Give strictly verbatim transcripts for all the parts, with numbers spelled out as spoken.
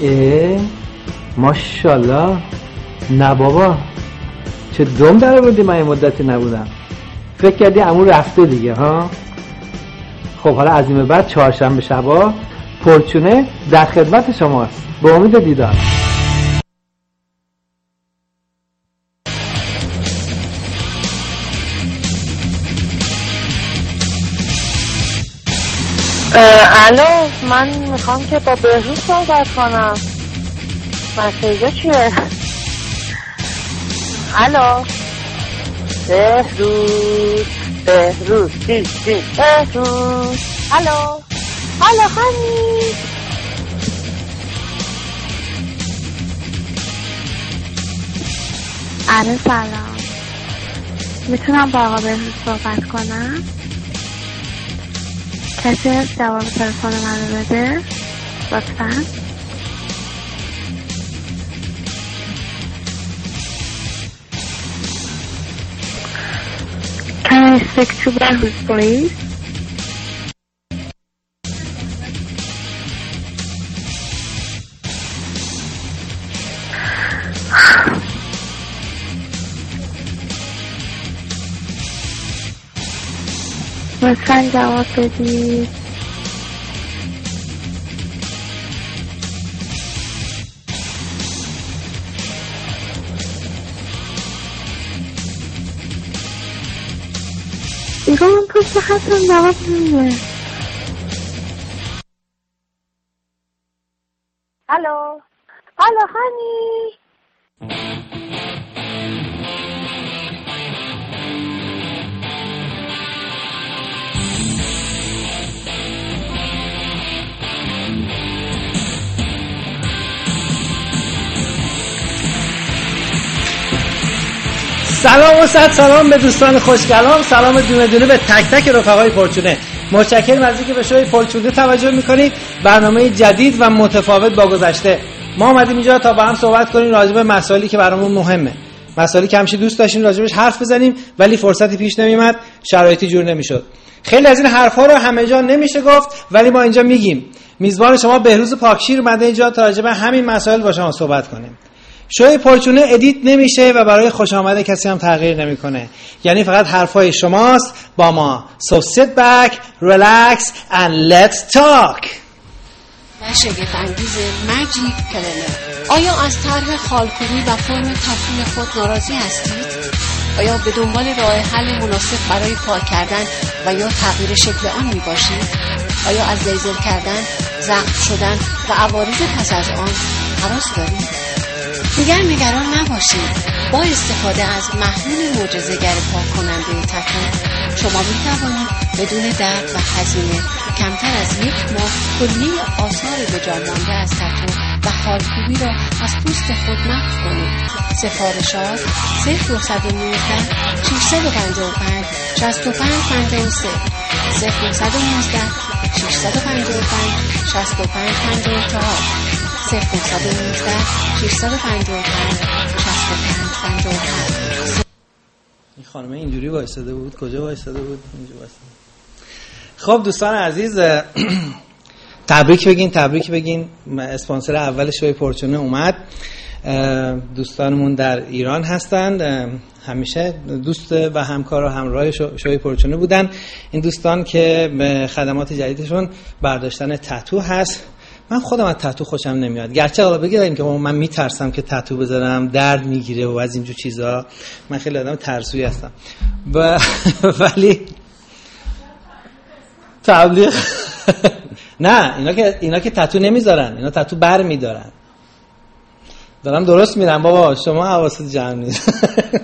اه ماشاءالله. نه بابا چه دم داره بودی، من یه مدتی نبودم. فکر کردی عمو رفته دیگه ها؟ خب حالا از این بعد چهارشنبه شبا پرچونه در خدمت شماست. به امید دیدار. الو، من میخوام که با بهروز صحبت کنم. مسیجا چیه؟ الو بهروز بهروز چی چی بهروز. الو الو هنی. الو سلام، میتونم با آقا بهروز صحبت کنم؟ کسی هست جواب تلفن منو بده لطفاً؟ Can I speak to Behruz, please? لطفاً جواب بدید. ایران پشت خطم جواب نمیده. الو الو هنی. سلام و صد سلام به دوستان خوشگلام، سلام دونه دونه به تک تک رفقای پرچونه. متشکرم از اینکه به شوی پرچونه توجه میکنید. برنامه جدید و متفاوت با گذشته. ما اومدیم اینجا تا با هم صحبت کنیم راجع به مسائلی که برامون مهمه، مسائلی که همیشه دوست داشتیم راجعش حرف بزنیم ولی فرصتی پیش نمیومد، شرایطی جور نمیشد. خیلی از این حرفا رو همه جا نمیشه گفت ولی ما اینجا میگیم. میزبان شما بهروز پاکشیر اومده اینجا تا راجع به همین مسائل با شما صحبت کنیم. شوی پرچونه ادیت نمیشه و برای خوش آمده کسی هم تغییر نمیکنه، یعنی فقط حرفای شماست با ما. So sit back, relax and let's talk. و شگفت انگیز ماجیک کلمه. آیا از طرح خالکوبی و فرم تفعیل خود ناراضی هستید؟ آیا به دنبال راه حل مناسب برای پاک کردن و یا تغییر شکل آن می باشید؟ آیا از لیزر کردن، زخم شدن و عوارض پس از آن هراس دارید؟ دیگر نگران نباشید. با استفاده از محلول معجزه‌گر پاک کننده تتو شما می توانید بدون درد و هزینه کمتر از یک ماه کلیه آثار به جا مانده از تتو و خالکوبی را از پوست خود محو کنید. سفارشات صفر نه یک نه شش پنج پنج شش پنج پنج سه صفر نه یک نه شش پنج پنج شش پنج پنج چهار صفر نه یک نه شش پنج پنج شش پنج پنج هفت. این خانم اینجوری وایساده بود، کجا وایساده بود؟ اینجوری وایساده. خب دوستان عزیز تبریک بگین، تبریک بگین. اسپانسر اول شوی پرچونه اومد. دوستانمون در ایران هستند، همیشه دوست و همکار و همراه شوی پرچونه بودن. این دوستان که به خدمات جدیدشون برداشتن تتو هست. من خودم از تتو خوشم نمیاد، گرچه حالا بگید که من میترسم که تتو بذارم درد میگیره و از اینجور چیزا. من خیلی آدم ترسویی هستم و ولی تبلیغ نه، اینا که اینا که تتو نمیذارن، اینا تتو بر میدارن. دارم درست میرم بابا، شما حواست جمع نیست.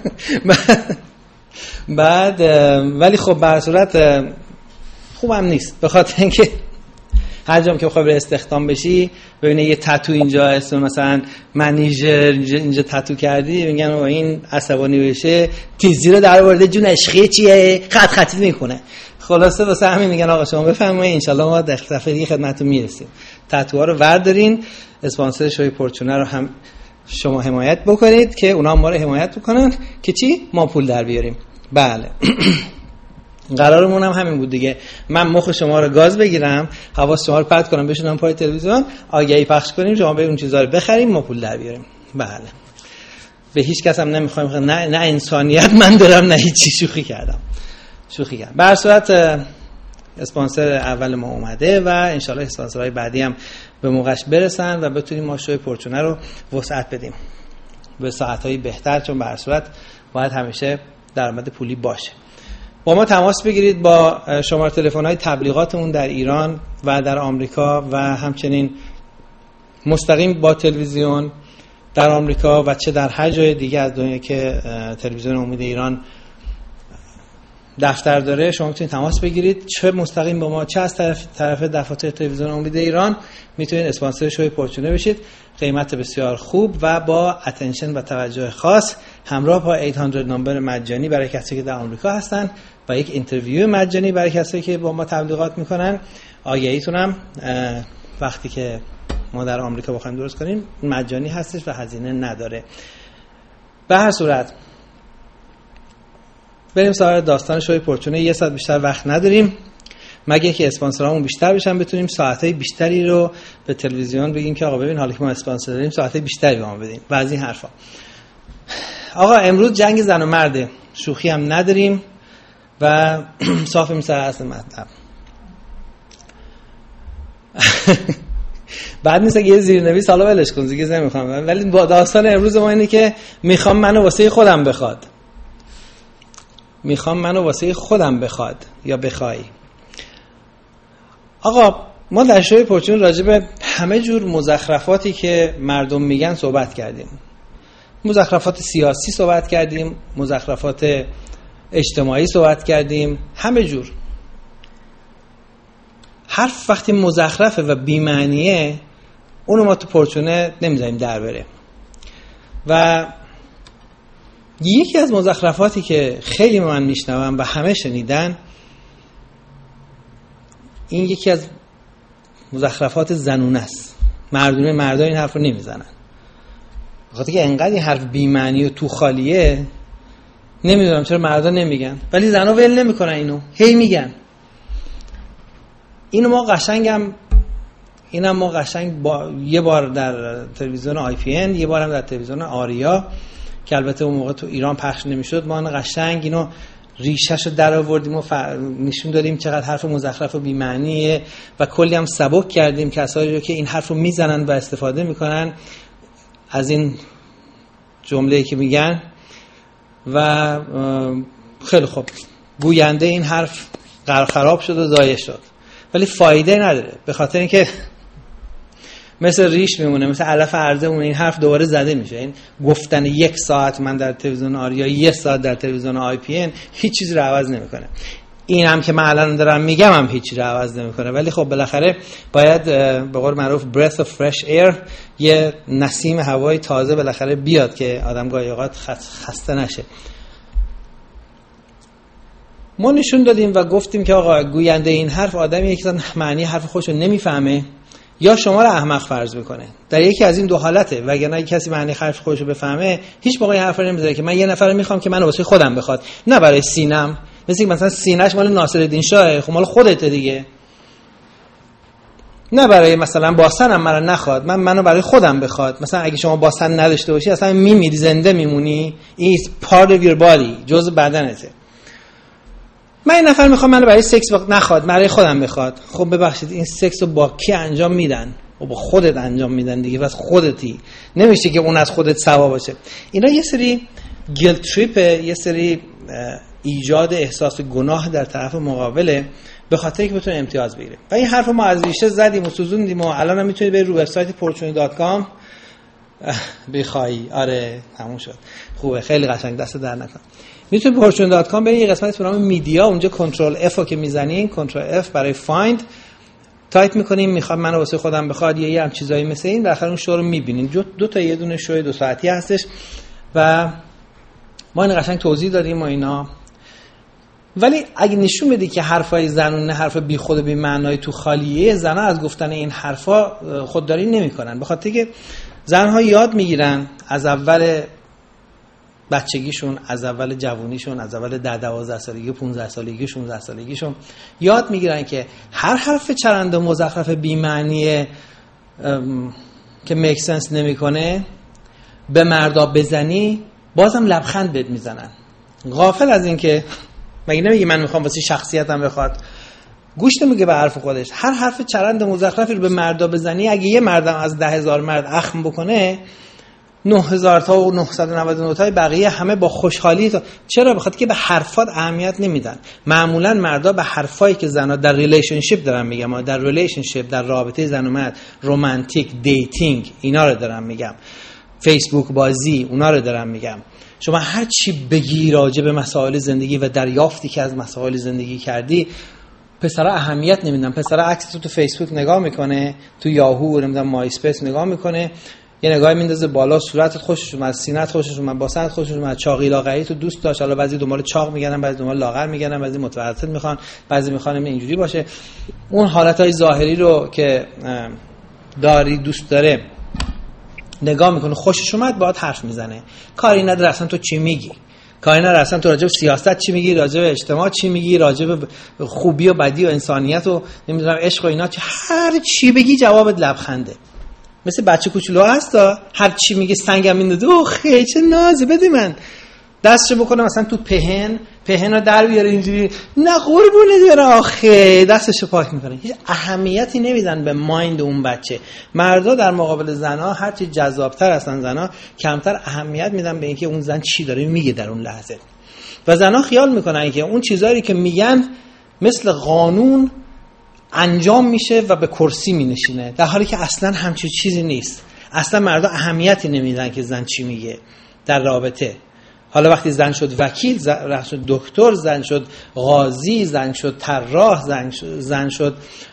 بعد ولی خب به هر صورت خوبم نیست، به خاطر اینکه هر جام که بخوای استخدام بشی ببینه یه تتو اینجا اسم مثلا منیجر اینجا تتو کردی، میگن این عصبانی بشه تیزی رو در آورده، جون عشقی چیه، خط خطی میکنه. خلاصه واسه همین میگن آقا شما بفرمایید، ان شاءالله ما دفعه دیگه خدمتتون میرسیم. تتوها رو وردارین، اسپانسر شوی پرچونه رو هم شما حمایت بکنید که اونا ما رو حمایت بکنن که چی؟ ما پول در بیاریم. بله. قرارمون هم همین بود دیگه. من مخ شما رو گاز بگیرم، حواس شما رو پرت کنم بشونم پای تلویزیون، آگهی پخش کنیم، شما به اون چیزا رو بخریم، ما پول در بیاریم. بله. به هیچ کس هم نمیخوایم، نه نه انسانیت من دارم نه هیچی، شوخی کردم. شوخی کردم. به هر صورت اسپانسر اول ما اومده و انشالله اسپانسرهای بعدی هم به موقعش برسن و بتونیم ما شوی پورچونه رو وسعت بدیم به ساعت‌های بهتر، چون به هر صورت باید همیشه درآمد پولی باشه. با ما تماس بگیرید با شماره تلفن‌های تبلیغاتمون در ایران و در آمریکا و همچنین مستقیم با تلویزیون در آمریکا و چه در هر جای دیگه از دنیا که تلویزیون امید ایران دفتر داره. شما میتونید تماس بگیرید، چه مستقیم با ما چه از طرف طرف دفاتر تلویزیون امید ایران میتونید اسپانسر شوی پورچونه بشید. قیمت بسیار خوب و با اتنشن و توجه خاص، همراه با هشتصد نمبر مجانی برای کسایی که در آمریکا هستن و یک اینترویو مجانی برای کسایی که با ما تبلیغات میکنن. آگهیتون هم وقتی که ما در آمریکا بخوایم درست کنیم مجانی هستش و هزینه نداره. به هر صورت بریم سراغ داستان شوی پورچونه. یه ساعت بیشتر وقت نداریم، مگه که اسپانسرامون بیشتر بشن بتونیم ساعتای بیشتری رو به تلویزیون بگیم که آقا ببین حالا که ما اسپانسر داریم ساعتای بیشتری به ما بدین و از این حرفا. آقا امروز جنگ زن و مرده، شوخی هم نداریم و صاف میسر اصل مطلب. بعد نیست که یه زیرنویس حالا ولش کن دیگه نمیخوام، ولی با داستان امروز ما اینه که میخوام منو واسه خودم بخواد، میخوام منو واسه خودم بخواد یا بخوای. آقا ما در شوی پورچونه راجع به همه جور مزخرفاتی که مردم میگن صحبت کردیم. مزخرفات سیاسی صحبت کردیم، مزخرفات اجتماعی صحبت کردیم، همه جور. حرف وقتی مزخرفه و بی‌معنیه اونو ما تو پورچونه نمیذاریم در بره. و یکی از مزخرفاتی که خیلی من میشنوم و همه شنیدن، این یکی از مزخرفات زنونه است. مردونه مردا این حرف رو نمیزنن، بخاطر که انقدر این حرف بی‌معنی و تو خالیه. نمیدونم چرا مردا نمیگن، ولی زنا ول نمیکنن اینو، هی میگن. اینو ما قشنگم اینم ما قشنگ با یه بار در تلویزیون آی پی ان، یه بارم در تلویزیون آریا که البته اون موقع تو ایران پخش نمیشد، ما قشنگ اینو ریشه‌شو در آوردیم و نشون دادیم چقدر حرف مزخرف و بی‌معنیه و کلی هم سبک کردیم کسایی رو که این حرفو میزنن و استفاده میکنن از این جمله‌ای که میگن. و خیلی خوب گوینده این حرف خراب شد و ضایع شد، ولی فایده نداره، به خاطر اینکه مثل ریش میمونه، مثل علف ارزه مونه. این حرف دوباره زده میشه. این گفتن یک ساعت من در تلویزیون آریا، یک ساعت در تلویزیون آی پی ان هیچ چیزی رو عوض نمیکنه. این هم که من الان دارم میگم هم هیچ چیزی رو عوض نمیکنه، ولی خب بالاخره باید به قول معروف breath of fresh air، یه نسیم هوای تازه بالاخره بیاد که آدم گاهی اوقات خسته نشه. ما نشون دادیم و گفتیم که آقا گوینده این حرف آدمیه که معنی حرف خودشو نمیفهمه یا شما رو احمق فرض میکنه. در یکی از این دو حالته. وگرنه کسی معنی حرف خودشو بفهمه هیچ موقع حرف نمیزنه که من یه نفر میخوام که منو واسه خودم بخواد، نه برای سینم. مثل مثلا سینه‌اش مال ناصرالدین شاه، خب مال خودته دیگه. نه برای مثلا باسنم منو نخواد، من منو برای خودم بخواد. مثلا اگه شما باسن نداشته باشی اصلا میمیری، زنده میمونی. It's part of your body، جزء بدنته. من این نفر میخوام منو برای سکس وقت نخواد، برای خودم بخواد. خب ببخشید این سکس رو با کی انجام میدن؟ و با خودت انجام میدن دیگه، بس خودتی. نمیشه که اون از خودت سوا باشه. اینا یه سری گیلت تریپه، یه سری ایجاد احساس گناه در طرف مقابله، به خاطر اینکه بتونه امتیاز بگیره. و این حرفو ما از ریشه زدیم و سوزوندیم و الان هم میتونید برید رو وبسایت پورچونه دات کام بخوای. آره تموم شد. خوبه، خیلی قشنگ، دست در نکن. میتونید پورچونه دات کام برید، یه قسمت به نام میدیا، اونجا کنترل اف رو که میزنین، کنترل اف برای فایند تایپ میکنیم میخوام منو واسه خودم بخواد یا یه هم چیزایی مثل این، در آخر اون شو رو میبینین. دو تا یه دونه شو دو ساعتی هستش و ما این قشنگ توضیح دادیم و اینا. ولی اگه نشون بدی که حرفای زنونه حرف بی خود و بی معنای تو خالیه، زنا از گفتن این حرفا خودداری نمیکنن، به خاطر که زنها یاد میگیرن از اول بچگیشون، از اول جوونیشون، از اول ده دوازده سالگی، پانزده سالگی، شانزده سالگیشون یاد میگیرن که هر حرف چرند و مزخرف بی‌معنی که میک سنس نمیکنه به مردا بزنی بازم لبخند بهت میزنن. غافل از این که مگه نمیگی من میخوام واسه شخصیتم بخواد، گوش نمیگه به حرف خودش. هر حرف چرند مزخرفی رو به مردا بزنی، اگه یه مردم از ده هزار مرد اخم بکنه، نه هزار تا و نهصد و نود و نه تای بقیه همه با خوشحالی تا... چرا؟ بخاطر که به حرفات اهمیت نمیدن. معمولا مردا به حرفایی که زنا در ریلیشنشیپ دارن میگم، در ریلیشنشیپ، در رابطه زن و مرد، رمانتیک، دیتینگ، اینا رو دارم میگم، فیسبوک بازی، اونا رو دارم میگم. شما هر چی بگی راجع به مسائل زندگی و دریافتی که از مسائل زندگی کردی، پسرا اهمیت نمیدن. پسرا عکس تو تو فیسبوک نگاه میکنه، تو یاهو نمیدونم مای اسپیس نگاه میکنه، یه نگاهی میندازه بالا، صورتت خوشش اومد، سینه‌ت خوشش اومد، باسنت خوشش اومد، چاقی لاغری تو دوست داشت. حالا بعضی دنبال چاق میگردن، بعضی دنبال لاغر میگردن، بعضی متوسط میخوان، بعضی میخوان اینجوری باشه. اون حالتهای ظاهری رو که داری دوست داره نگاه میکنه، خوشش اومد، باهات حرف میزنه. کاری نداره اصلا تو چی میگی، کاری نداره اصلا تو راجع به سیاست چی میگی، راجع به اجتماع چی میگی، راجع به خوبی و بدی و انسانیت و نمیدونم عشق و اینا چی، هر چی بگی جوابت لبخنده. مثل بچه کوچولو هستا، هر چی میگه سنگم میندازه، اوه چه نازه، بده من دستشو بکنه مثلا تو پهن پهن رو در بیاره اینجوری، نه قربونه داره، آخه دستشو پاک میکنه. هیچ اهمیتی نمیدن به مایند اون بچه. مردا در مقابل زنا هرچی جذابتر هستن زنا، کمتر اهمیت میدن به اینکه اون زن چی داره میگه در اون لحظه. و زنا خیال میکنن که اون چیزایی که میگن مثل قانون انجام میشه و به کرسی مینشینه، در حالی که اصلا همچین چیزی نیست. اصلا مردا اهمیتی نمیدن که زن چی میگه در رابطه. حالا وقتی زن شد وکیل، زن شد دکتر، زن شد قاضی، زن شد طراح، زن شد, زن شد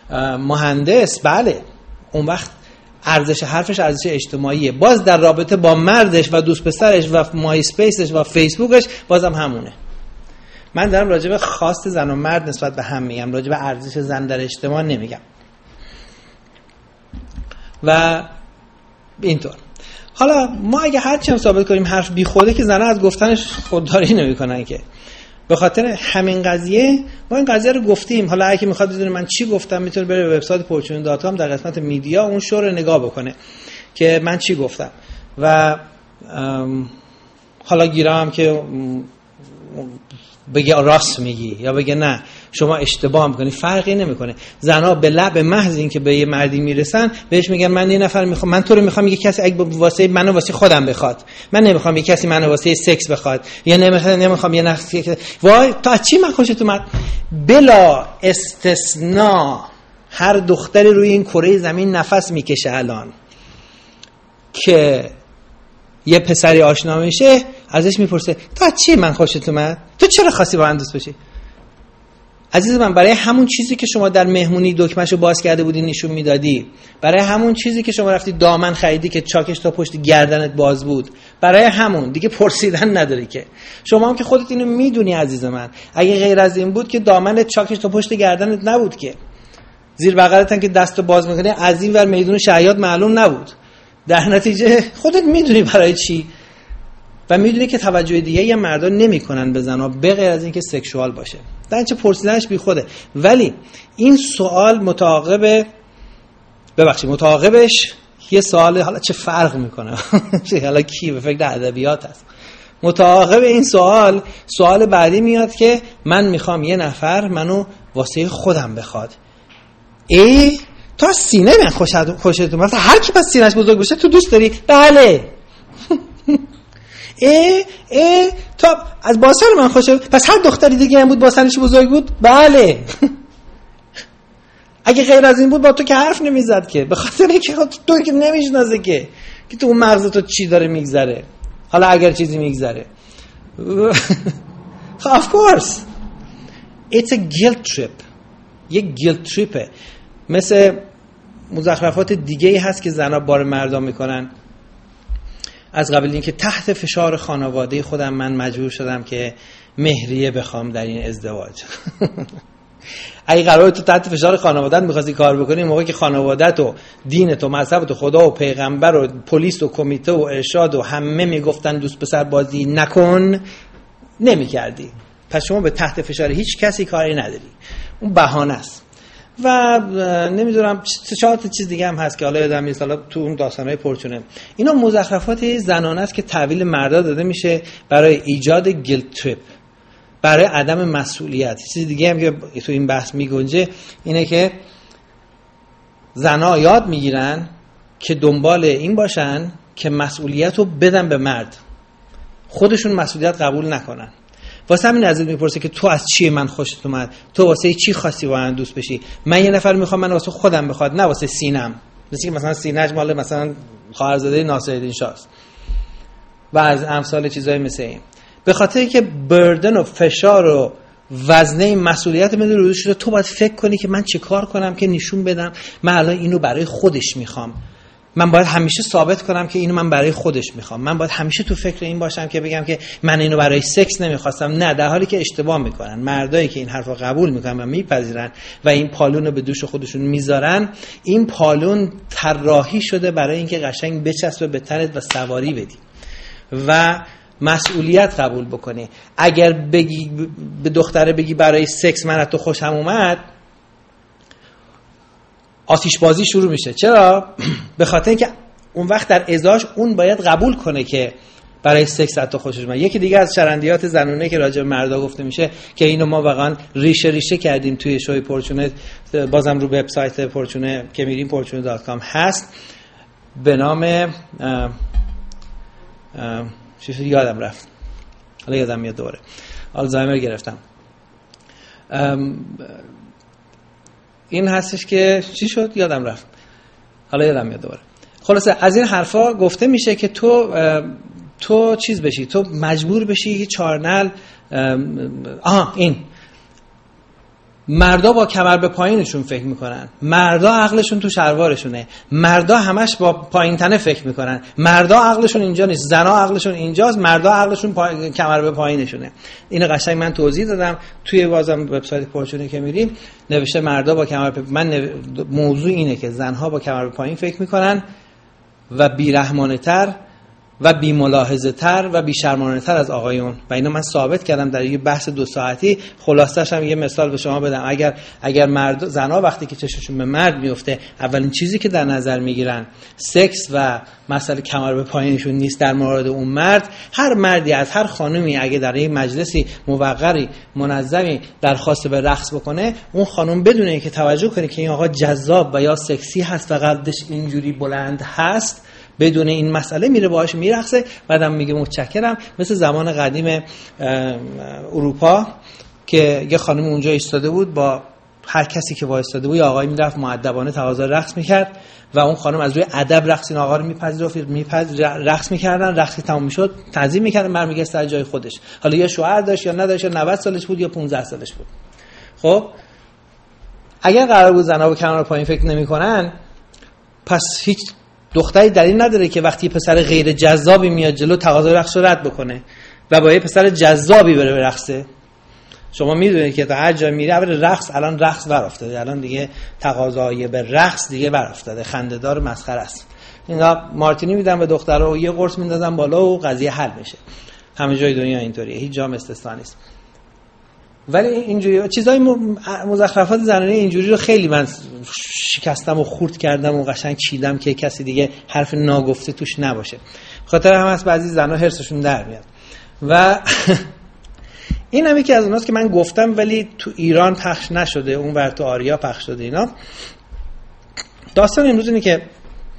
مهندس، بله اون وقت ارزش حرفش ارزش اجتماعیه. باز در رابطه با مردش و دوست پسرش و مای اسپیسش و فیسبوکش بازم همونه. من دارم راجع به خواست زن و مرد نسبت به هم میگم، راجع به ارزش زن در اجتماع نمیگم. و اینطور حالا ما اگه هر چی هم ثابت کنیم حرف بی خوده، که زنها از گفتنش خودداری نمیکنن، که به خاطر همین قضیه ما این قضیه رو گفتیم. حالا اگه میخواد بدونه من چی گفتم، میتونه بره به وبسایت پورچون دات کام در قسمت میدیا اون شو رو نگاه بکنه که من چی گفتم. و حالا گیرم که بگه راست میگی یا بگه نه شما اشتباه میکنی، فرقی نمیکنه. زنها به لب محض این که به یه مردی میرسن بهش میگن من یه نفر میخوام، من تو رو میخوام، یه کسی اگه واسه منو واسه خودم بخواد، من نمیخوام یه کسی منو واسه سکس بخواد، یا نمیخوام نمیخوام یه نفسی. وای تا چی من خوشت اومد؟ بلا استثناء هر دختری روی این کره زمین نفس میکشه الان که یه پسری آشنا میشه ازش میپرسه تا چی من خوشت اومد؟ تو چرا خواستی با من دوست بشی؟ عزیز من، برای همون چیزی که شما در مهمونی دکمه‌شو باز کرده بودی نشون میدادی، برای همون چیزی که شما رفتی دامن خریدی که چاکش تا پشت گردنت باز بود، برای همون دیگه پرسیدن نداری که. شما هم که خودت اینو میدونی عزیز من، اگه غیر از این بود که دامنت چاکش تا پشت گردنت نبود، که زیر بغلتن که دستو باز میکنی، از این ور میدون شیاد معلوم نبود. در نتیجه خودت میدونی برای چی و میدونی که توجه دیگه یه مردا نمیکنن به زنا به غیر از اینکه سکشوال باشه. در چه پرسیدنش بی خوده. ولی این سوال متعاقب ببخشید متعاقبش یه سوال، حالا چه فرق میکنه حالا کی به فکر ادبیات هست، متعاقب این سوال سوال بعدی میاد که من میخوام یه نفر منو واسه خودم بخواد. ای تو سینه من خوشت خوشت اومد، هر کی پس سینه‌اش بزرگ باشه تو دوست داری؟ بله. ای ای تو از باسن من خوشه، پس هر دختری دیگه هم بود باسنش بزرگ بود؟ بله. اگه غیر از این بود با تو که حرف نمیزد، که به خاطر اینکه تو که نمیشناسه که که تو اون مغز تو چی داره میگذره، حالا اگر چیزی میگذره. of course it's a guilt trip. یک guilt tripه، مثل مزخرفات دیگه‌ای هست که زن‌ها بار مردان میکنن. از قبل اینکه تحت فشار خانواده خودم من مجبور شدم که مهریه بخوام در این ازدواج. اگه قراره تو تحت فشار خانواده‌ات می‌خواستی کار بکنی، موقعی که خانواده‌ت و دینت و مذهبت و خدا و پیغمبر و پلیس و کمیته و ارشاد و همه میگفتن دوست پسر بازی نکن، نمی‌کردی. پس شما به تحت فشار هیچ کسی کاری نداری. اون بهانه است. و نمیدونم چهار تا چیز دیگه هم هست که حالا یادم نیست، حالا تو اون داستانای پرچونه. اینا مزخرفات زنانه است که تحویل مردا داده میشه برای ایجاد گیلت تریپ، برای عدم مسئولیت. چیز دیگه هم که تو این بحث میگنجه اینه که زنا یاد میگیرن که دنبال این باشن که مسئولیت رو بدن به مرد، خودشون مسئولیت قبول نکنن. واسه همین ازت میپرسه که تو از چی من خوشت اومد، تو واسه چی خواستی با من دوست بشی. من یه نفر میخوام من واسه خودم بخواد، نه واسه سینم. مثل که مثلا سینه‌اش مال مثلا خواهرزاده ناصرالدین شاست و از امثال چیزای مثل این. به خاطر که بردن و فشار و وزنه مسئولیت میذاره روش، تو باید فکر کنی که من چه کار کنم که نشون بدم من الان اینو برای خودش میخوام. من باید همیشه ثابت کنم که اینو من برای خودش میخوام. من باید همیشه تو فکر این باشم که بگم که من اینو برای سکس نمیخواستم. نه، در حالی که اشتباه میکنن. مردایی که این حرفو قبول میکنن و میپذیرن و این پالون رو به دوش خودشون میذارن، این پالون طراحی شده برای اینکه قشنگ بچسبه به تنت و سواری بدی و مسئولیت قبول بکنی. اگر بگی به دختره بگی برای سکس من از تو خوشم اومد، آتش بازی شروع میشه. چرا؟ به خاطر اینکه اون وقت در ازاش اون باید قبول کنه که برای سکس از تو خوشش اومد. یکی دیگه از شرندیات زنونه که راجع به مردا گفته میشه که اینو ما واقعا ریشه ریشه کردیم توی شوی پرچونه، بازم رو وبسایت پرچونه که میریم پرچونه دات کام هست، به نام اه اه چیزی یادم رفت، حالا یادم میاد دوره آلزایمر گرفتم. این هستش که چی شد یادم رفت، حالا یادم میاد دوره. خلاصه از این حرفا گفته میشه که تو تو چیز بشی، تو مجبور بشی یه چارنل. آها این مردا با کمر به پایینشون فکر میکنن، مردا عقلشون تو شلوارشونه، مردا همش با پایین تنه فکر میکنن، مردا عقلشون اینجا نیست، زنا عقلشون اینجاست، مردا عقلشون پا... کمر به پایینشونه. اینو قشنگ من توضیح دادم توی بازم وبسایت پرچونه که میریم، نوشته مردا با کمر به من نو... موضوع اینه که زنها با کمر به پایین فکر میکنن و بیرحمانه تر و بی ملاحظه تر و بی شرمانه تر از آقایون. و اینو من ثابت کردم در یه بحث دو ساعتی. خلاصش هم یه مثال به شما بدم. اگر اگر مرد زنا وقتی که چشمشون به مرد میفته، اولین چیزی که در نظر میگیرن سکس و مسئله کمر به پایینشون نیست در مورد اون مرد. هر مردی از هر خانومی اگه در یه مجلسی موقری منظمی درخواست به رقص بکنه، اون خانم بدون اینکه توجه کنه که این آقا جذاب و یا سکسی هست و قدش اینجوری بلند هست، بدون این مسئله میره باهاش میرقصه، بعدم میگه متشکرم. مثل زمان قدیم اروپا که یه خانم اونجا ایستاده بود، با هر کسی که وایستاده بود یا آقای میرفت مؤدبانه تقاضا رقص میکرد و اون خانم از روی ادب رقص این آقا رو میپذیرفت، میپذیر رقص میکردن، رقصی تمام میشد تعظیم میکردن، برمیگشت سر جای خودش. حالا یا شوهر داشت یا نداشت، یا نود سالش بود یا پانزده سالش بود. خب اگر قرار بود زنا با کمر پایین فکر نمیکنن، پس هیچ دختری دلیل نداره که وقتی پسر غیر جذابی میاد جلو تقاضای رقص رو رد بکنه و با یه پسر جذابی بره برقصه. شما میدونید که تا هر جا میره اول رقص، الان رقص ور افتاده، الان دیگه تقاضای به رقص دیگه ور افتاده، خنده‌دار مسخره است. اینا مارتینی میدن به دخترها و یه قرص میندازن بالا و قضیه حل میشه. همه جای دنیا اینطوریه، هیچ جا استثنا نیست. ولی اینجوری چیزای مزخرفات زنانه اینجوری رو خیلی من شکستم و خورد کردم و قشنگ چیدم که کسی دیگه حرف ناگفته توش نباشه. خاطر هم از بعضی زنا هرسشون در میاد. و این هم یکی از اوناست که من گفتم ولی تو ایران پخش نشده، اون ور تو آریا پخش شده. اینا داستان امروز اینه که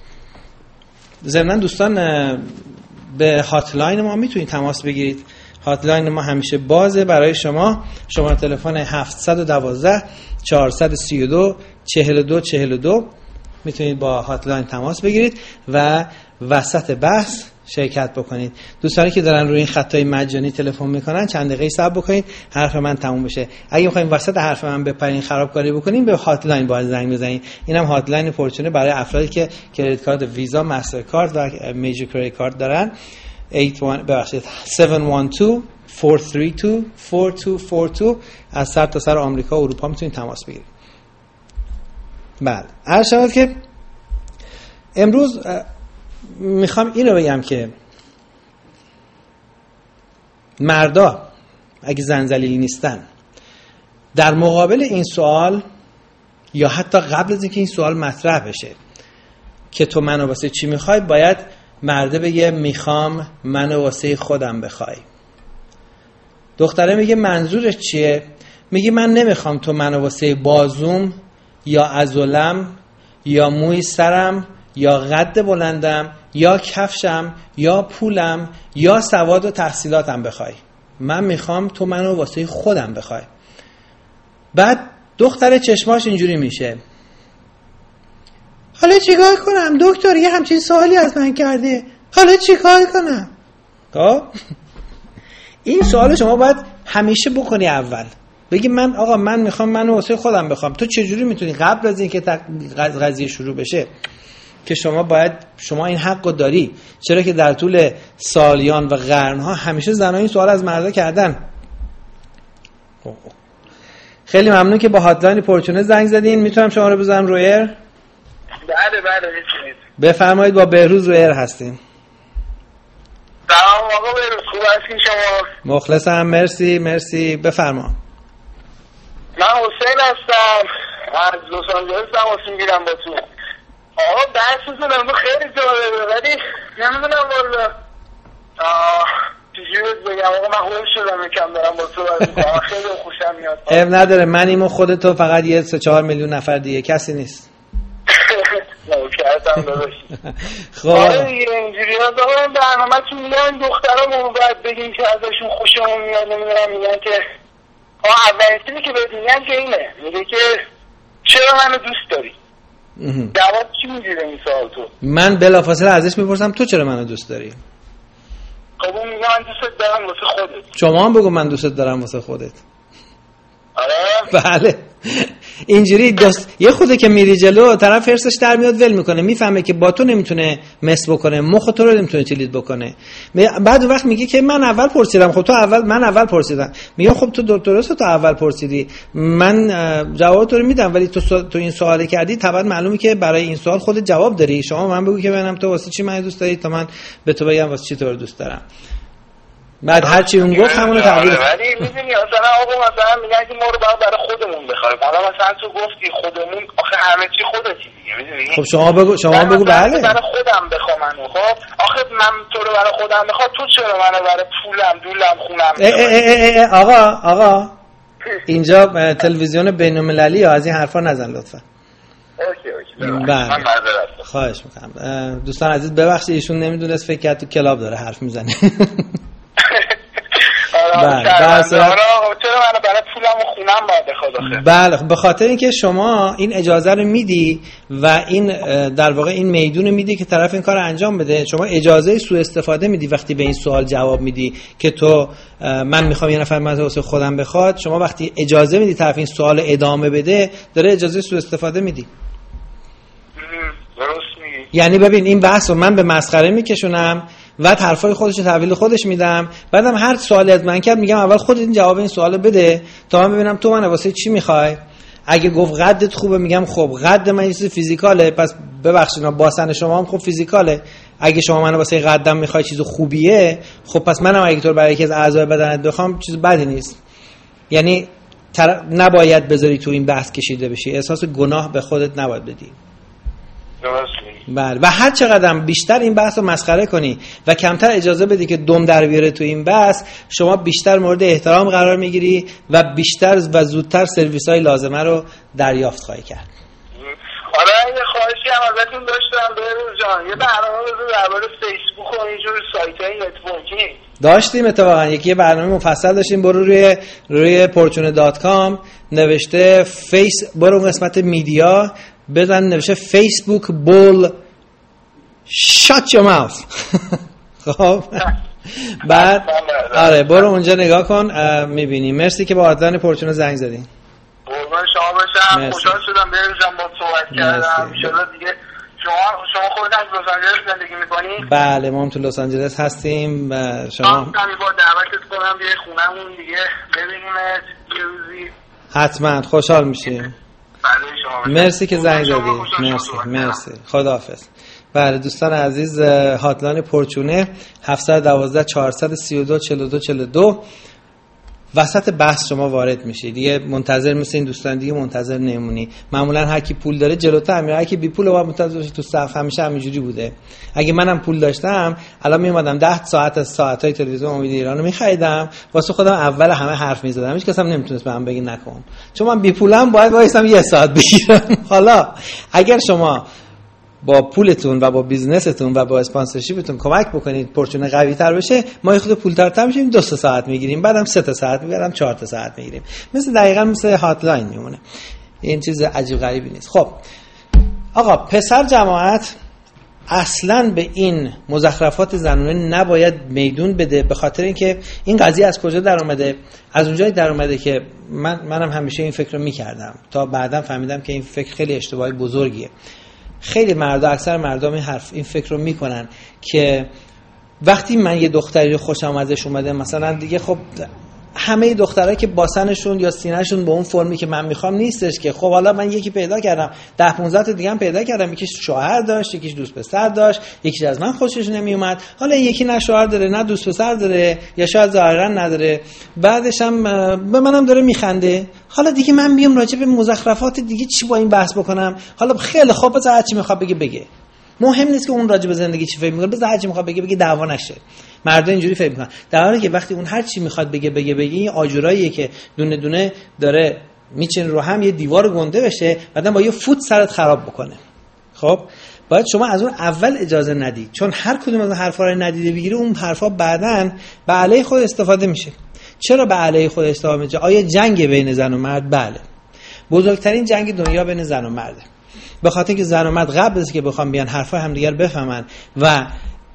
ضمن دوستان به هاتلاین ما میتونید تماس بگیرید. هاتلاین ما همیشه بازه برای شما. شماره تلفن هفت یک دو چهار سه دو چهار دو چهار دو میتونید با هاتلاین تماس بگیرید و وسط بحث شرکت بکنید. دوستانی که دارن روی این خطای مجانی تلفن میکنن چند دقیقه صبر بکنید حرف من تموم بشه. اگه میخواین وسط حرف من بپرین خرابکاری بکنین، به هاتلاین باید زنگ بزنید. اینم هاتلاین پرچونه برای افرادی که کریدیت کارت ویزا، مستر کارت و میجر کریدیت کارت دارن. هشت یک ببخشید هفت یک دو چهار سه دو چهار دو چهار دو از سر تا سر آمریکا و اروپا میتونید تماس بگیرید. بله عرض شود که امروز میخوام اینو بگم که مردا اگه زنجلیل نیستن در مقابل این سوال یا حتی قبل از اینکه این سوال مطرح بشه که تو منو واسه چی میخوای، باید مرده بگه میخوام منو واسه خودم بخوای. دختره میگه منظورش چیه؟ میگه من نمیخوام تو منو واسه بازوم یا عضلم یا موی سرم یا قد بلندم یا کفشم یا پولم یا سواد و تحصیلاتم بخوای. من میخوام تو منو واسه خودم بخوای. بعد دختر چشماش اینجوری میشه، حالا چیکار کنم دکتر؟ یه همچین سوالی از من کرده، حالا چیکار کنم؟ خب این سوال شما باید همیشه بکنی. اول بگی من آقا من میخوام منو واسه خودم بخوام. تو چجوری میتونی قبل از اینکه قضیه شروع بشه که شما باید شما این حقو داری، چرا که در طول سالیان و قرنها همیشه زنها این سوال از مردا کردن. خیلی ممنون که با هاتلاین پرچونه زنگ زدین. میتونم شما رو بزنم روی ایر؟ بله بله میتونید. بفرمایید، با بهروز روی ایر هستیم. سلام آقا بهروز، خوب هستین شما؟ مخلصم، مرسی مرسی. بفرما. من حسین هستم از لس آنجلس تماس میگیرم با تو. آقا بحثتون امروز خیلی جالبه ولی نمیدونم والا چجوری بگم. آقا من خوش شدم یکم دارم با تو بازی میکنم، خیلی خوشم میاد. عیب نداره، منیم و خودتو فقط یه سه چهار میلیون نفر دیگه، کسی نیست. نوکرتم داداش. خب آره دیگه اینجوری ها دارم برنامه چون میگن دخترامون باید بگیم که ازشون خوشمون میاد. نمیدونم میگن که آه اولین چیزی که بهت میگن که اینه، میگه که چرا منو دوست داری؟ جواب چی میگیره این سوال تو؟ من بلافاصله ازش میپرسم تو چرا منو دوست داری؟ خب اون میگه من دوست دارم واسه خودت. شما هم بگو من دوست دارم واسه خودت. آره بله اینجوری دوست یه خوده که میری جلو طرف فرسش در میاد ول میکنه، میفهمه که با تو نمیتونه مس بکنه، مخ تو رو نمیتونه تلید بکنه. بعد وقت میگه که من اول پرسیدم. خب تو اول من اول پرسیدم. میگه خب تو درسته تو اول پرسیدی، من جواب تو رو میدم ولی تو سو... تو این سوال کردی طبعا معلومه که برای این سوال خودت جواب داری. شما من بگو که ببینم تو واسه چی من دوست داری تا من به تو بگم واسه چی تو رو دوست دارم. بعد هر چی اون گفت همونو تغییر بده. ولی میدونی مثلا آقا مثلا میگن که ما رو باید برای خودمون بخوایم. حالا مثلا تو گفتی خودمون، آخه همه چی خودتی دیگه، میدونی؟ خب شما بگو شما بگو بله. برای خودم بخوام منو. خب آخه من تو رو برای خودم بخوام، تو چرا منو برای پولم دولم خونم؟ آقا آقا اینجا تلویزیون بین‌المللی از این حرفا نزن لطفا. اوکی اوکی. بله. من معذرت خواهش میکنم. دوستان عزیز ببخشید ایشون نمیدونست، فکر کرد تو کلاب داره حرف میزنه. بله در صورت چرا منو برای پولم و خونم باید بخواد؟ بله به خاطر اینکه شما این اجازه رو میدی و این در واقع این میدون میدی که طرف این کار انجام بده. شما اجازه سوء استفاده میدی وقتی به این سوال جواب میدی که تو من میخوام یه نفر من واسه خودم بخواد. شما وقتی اجازه میدی طرف این سوال ادامه بده، داره اجازه سوء استفاده میدی. درست میگی. یعنی ببین این بحث رو من به مسخره میکشونم و حرفای خودش رو تحویل خودش میدم، بعدم هر سوالی از من کرد میگم اول خودت این جواب این سوالو بده تا من ببینم تو من واسه چی میخوای. اگه گفت قدت خوبه میگم خب قد من یه چیز فیزیکاله، پس ببخشید باسن شما هم خب فیزیکاله. اگه شما منو واسه قدم میخوای چیز خوبیه، خب پس منم اگه تو برای یکی از اعضای بدنت بخوام چیز بدی نیست. یعنی تر... نباید بذاری تو این بحث کشیده بشی، احساس گناه به خودت نباید بدی. بله و هر چقدر بیشتر این بحث رو مسخره کنی و کمتر اجازه بدی که دم در بیاره تو این بحث، شما بیشتر مورد احترام قرار میگیری و بیشتر و زودتر سرویس‌های لازمه رو دریافت خواهی کرد. حالا یه خواهشی هم ازتون داشتم بهروز جان، یه برنامه بذار درباره فیسبوک و اینجور سایت‌های نتورکینگ. داشتیم اتفاقا یکی برنامه مفصل داشتیم. برو روی روی پورچونه دات کام نوشته فیس، برو اون قسمت میدیا بزن نوشته فیسبوک بول شات یور ماوث. خب بعد آره برو اونجا نگاه کن میبینی. مرسی که با آدان پورچونه زنگ زدین. قربان شما باشم، خوشحال شدم بهروز جان با صحبت کردم. ان شاءالله دیگه شما شما خودت از لس آنجلس زندگی می‌کنید؟ بله ما هم تو لس آنجلس هستیم و شما من با دعوتت کنم بیای خونه‌مون دیگه ببینیمت یه روزی. حتما خوشحال میشیم. بله شما مرسی که زنگ زدی. مرسی مرسی خداحافظ. بله دوستان عزیز هاتلاین پرچونه هفت یک دو چهار سه دو چهار دو چهار دو. وسط بحث شما وارد میشید دیگه، منتظر مثل این دوستان دیگه منتظر نمونی. معمولا هر کی پول داره جلوتر میره، هر کی بی پول باید منتظر باشه تو صف. همیشه همینجوری بوده. اگه منم پول داشتم الان میومدم ده ساعت از ساعت‌های تلویزیون امید ایرانو می‌خریدم واسه خودم، اول همه حرف می‌زدم، هیچ کس هم نمیتونست بهم بگه نکن، چون من بی پولم باید وایسم یه ساعت بگیرم. حالا اگر شما با پولتون و با بیزنستون و با اسپانسرشیپتون کمک بکنید پرچونه قوی تر بشه، ما یه خود پولدارتر میشیم، دو ساعت میگیریم، بعدم سه تا ساعت میگیریم، چهار تا ساعت میگیریم. مثل دقیقاً مثل هاتلاین میمونه. این چیز عجیب غریبی نیست. خب آقا پسر جماعت اصلاً به این مزخرفات زنانه نباید میدون بده، به خاطر اینکه این قضیه از کجا در اومده؟ از اونجایی در اومده که من منم همیشه این فکر رو میکردم تا بعداً فهمیدم که این فکر خیلی اشتباهی بزرگیه. خیلی مردا، اکثر مردم این حرف این فکر رو میکنن که وقتی من یه دختری رو خوشم ازش اومده، مثلا دیگه خب همه دخترها که باسنشون یا سینه‌شون به اون فرمی که من میخوام نیستش که، خب حالا من یکی پیدا کردم، ده پانزده تا دیگه هم پیدا کردم، یکیش شوهر داشت، یکیش دوست پسر داشت، یکیش از من خوشش نمیومد، حالا یکی نه شوهر داره نه دوست پسر داره یا شاید ظاهرا نداره، بعدش هم به منم داره میخنده. حالا دیگه من بیام راجع به مزخرفات دیگه چی با این بحث بکنم؟ حالا خیلی خوب بذار هر چی میخواد بگه بگه، مهم نیست که اون راجع به زندگی چی فکر میکنه، بذار هر چی میخواد بگه بگه، دعوا نشه. مردا اینجوری فکر میکنن، در حالی که وقتی اون هر چی میخواد بگه بگه بگه این آجراییه که دونه دونه داره میچین رو هم، یه دیوار گنده بشه، بعدن با یه فوت سرت خراب بکنه. خب باید شما از اون اول اجازه ندید، چون هر کدوم از حرفا رو ندیده بگیری، اون حرفا بعدن به علیه خود استفاده میشه. چرا به علیه خود استفاده میشه؟ آیا جنگ بین زن و مرد؟ بله، بزرگترین جنگ دنیا بین زن و مرده. به خاطر که زن و مرد قبل از که بخوام بیان حرفا همدیگر بفهمن و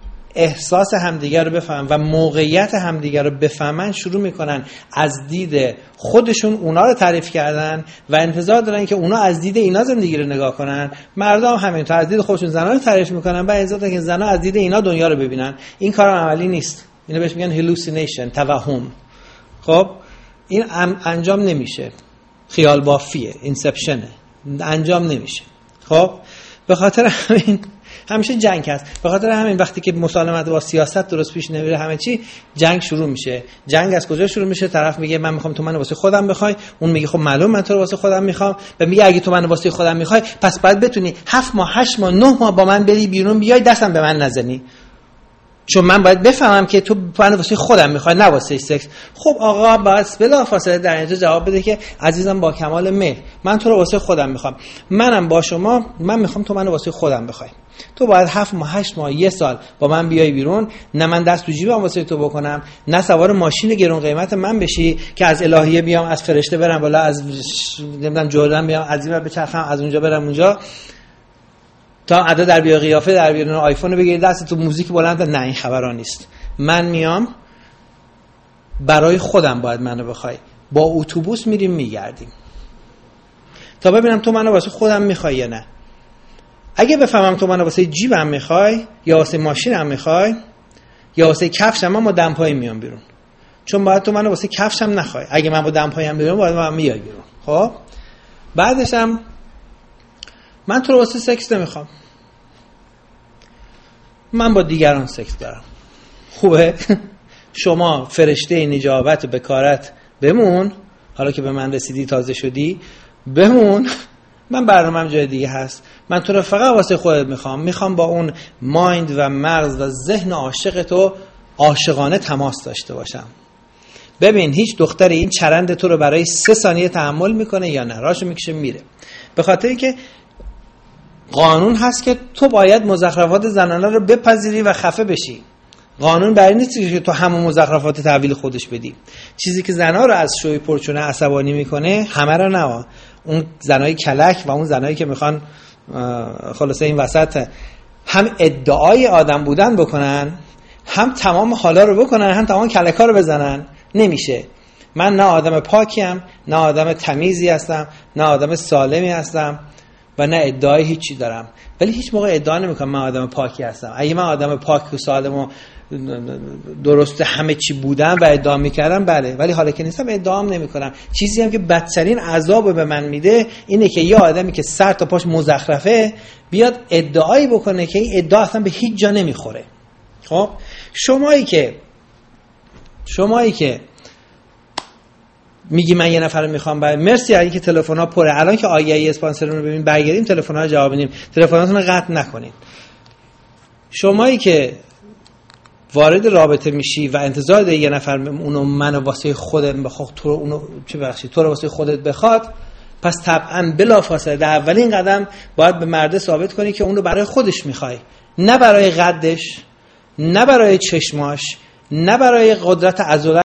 احساس همدیگر رو بفهمن و موقعیت همدیگر رو بفهمن، شروع میکنن از دید خودشون اونا رو تعریف کردن و انتظار دارن که اونا از دید اینا زندگی رو نگاه کنن. مردم هم همینطور از دید خودشون زنا رو تعریف میکنن و انتظار دارن که زنا از دید اینا دنیا رو ببینن. این کار عملی نیست، اینو بهش میگن هلوسینیشن، توهم. خب این انجام نمیشه، خیال بافیه، اینسپشنه، انجام نمیشه. خب به خاطر همین همیشه جنگ هست. به خاطر همین وقتی که مسالمت با سیاست درست پیش نمیره، همه چی جنگ شروع میشه. جنگ از کجا شروع میشه؟ طرف میگه من میخوام تو منو واسه خودم بخوای، اون میگه خب معلوم من تو رو واسه خودم میخوام، و میگه اگه تو منو واسه خودم میخوای پس باید بتونی هفت ماه هشت ماه نه ماه با من بری بیرون، بیای دستم به من نزنی، چون من باید بفهمم که تو منو واسه خودم میخوای نه واسه سکس. خب آقا بس بلافاصله در اینجا جواب بده که عزیزم با کمال میل من تو رو واسه خودم میخوام، منم با شما، من میخوام تو منو واسه خودم بخوای. تو باید هفت ماه هشت ماه یه سال با من بیای بیرون، نه من دست تو جیبم واسه تو بکنم، نه سوار ماشین گرون قیمت من بشی که از الهیه بیام، از فرشته برم بالا، از نمیدونم جردن بیام، از این بچرخم، از اونجا برم اونجا، تا ادا در بیا قیافه در بیرون آیفون بگیری دست تو موزیک بلند. نه این خبران نیست. من میام برای خودم باید منو بخوای، با اتوبوس میریم میگردیم تا ببینم تو منو واسه خودم میخوای یا نه. اگه بفهمم تو منو واسه جیبم میخوای یا واسه ماشینم میخوای یا واسه کفشم، من با دمپایی میام بیرون، چون باید تو منو واسه کفشم نخوای. اگه من با دمپاییم بیرون باید من میای بیرون. خب بعدش هم من تو رو واسه سکس نمیخوام، من با دیگران سکس دارم. خوبه؟ شما فرشته نجابت و بکارت بمون، حالا که به من رسیدی تازه شدی بمون، من برنامه‌ام جای دیگه هست. من تو رو فقط واسه خودت میخوام، میخوام با اون مایند و مغز و ذهن عاشق تو عاشقانه تماس داشته باشم. ببین هیچ دختری این چرند تو رو برای سه ثانیه تحمل میکنه یا نه، راشو میکشه میره. به خاطر اینکه قانون هست که تو باید مزخرفات زنانه رو بپذیری و خفه بشی. قانون برای نیست که تو همون مزخرفات تحویل خودش بدی. چیزی که زنا رو از شوی پرچونه عصبانی میکنه، همه رو نه، اون زنای کلک و اون زنایی که میخوان خلاصه این وسط هم ادعای آدم بودن بکنن، هم تمام حالا رو بکنن، هم تمام کلکا رو بزنن، نمیشه. من نه آدم پاکیم، نه آدم تمیزی هستم، نه آدم سالمی هستم. و نه ادعای هیچی دارم، ولی هیچ موقع ادعا نمیکنم من آدم پاکی هستم. اگه من آدم پاک و سالم و درست همه چی بودم و ادعا میکردم بله، ولی حالا که نیستم ادعام نمیکنم. چیزی هم که بدترین عذاب به من میده اینه که یه آدمی که سر تا پاش مزخرفه بیاد ادعایی بکنه که این ادعا اصلا به هیچ جا نمیخوره. خب شمایی که شمایی که میگی من یه نفر رو میخوام، بعد مرسی اگه که تلفن‌ها پره. الان که آگهی اسپانسرون رو ببین برگردیم تلفن‌ها رو جواب بدیم، تلفناتون رو قطع نکنین. شمایی که وارد رابطه میشی و انتظار داری یه نفر اونو منو واسه خودت بخواد، تو رو اونو چه بخشی تو رو واسه خودت بخواد، پس طبعا بلافاصله در اولین قدم باید به مرد ثابت کنی که اونو برای خودش میخوای، نه برای قدش، نه برای چشماش، نه برای قدرت عضلات